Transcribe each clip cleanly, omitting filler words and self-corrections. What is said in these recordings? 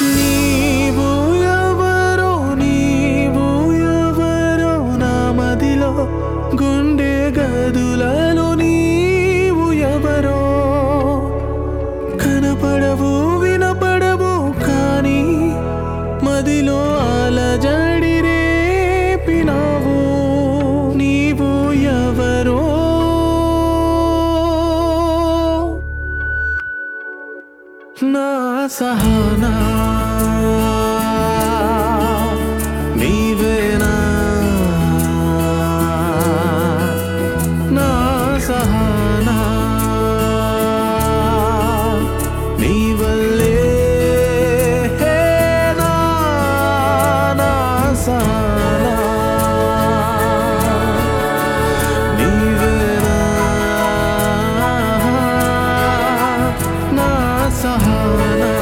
నీవు ఎవరో నీవు ఎవరో నా మదిలో గుండె గదులలో నీవు ఎవరో కనపడవు వినపడవు కానీ మదిలో అలజడి రేపినావు నీవు ఎవరో నా సహనా నీవేనా నా సహనా నీ వల్లే నా సహనా నీవేనా నా సహనా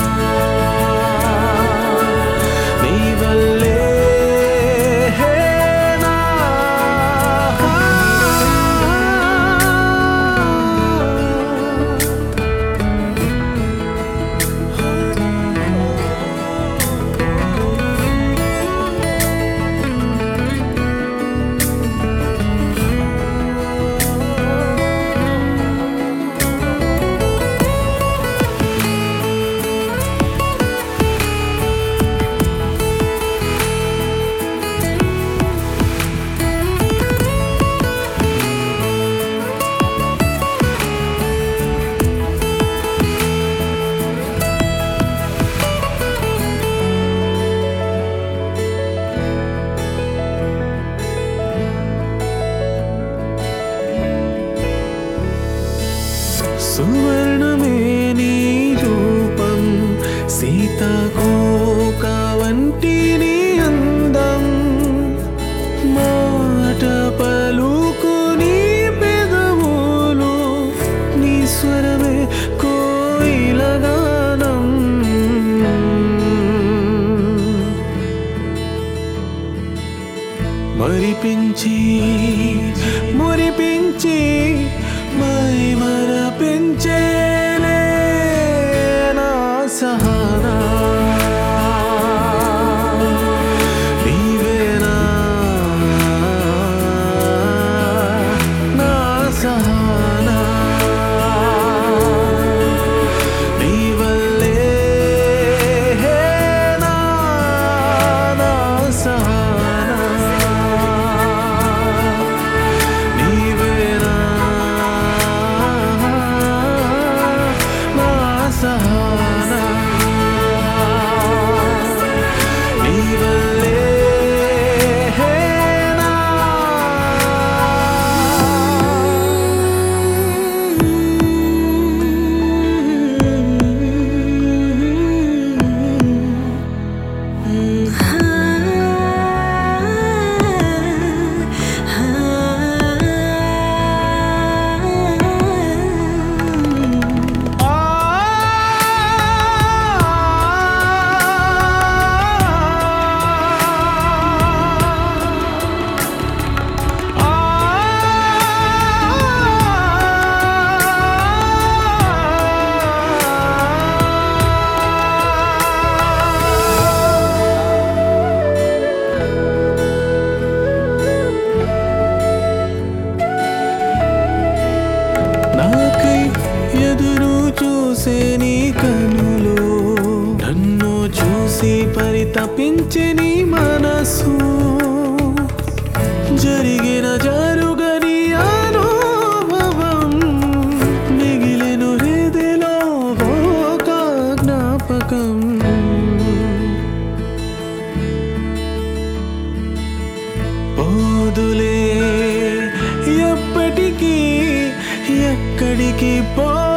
నీ వల్లే సువర్ణమే నీ రూపం సీతాకోక వంటి నీ అందం మాట పలుకు నీ పెదవులు నీ స్వరమే కోయిలగానం మరిపించి మురిపించి మై మరపించేలే నా సహనా నీవేనా నా సహనా నీ వల్లే నా సహనా నీవేనా సహనా నీ వల్లే ఎదురు చూసే నీ కనులు నన్ను చూసి పరితపించే నీ మనసు జరిగిన జరుగని అనుభవం మిగిలిన హృదయలో ఒక జ్ఞాపకం పోదులే ఎప్పటికీ ఎక్కడికి పో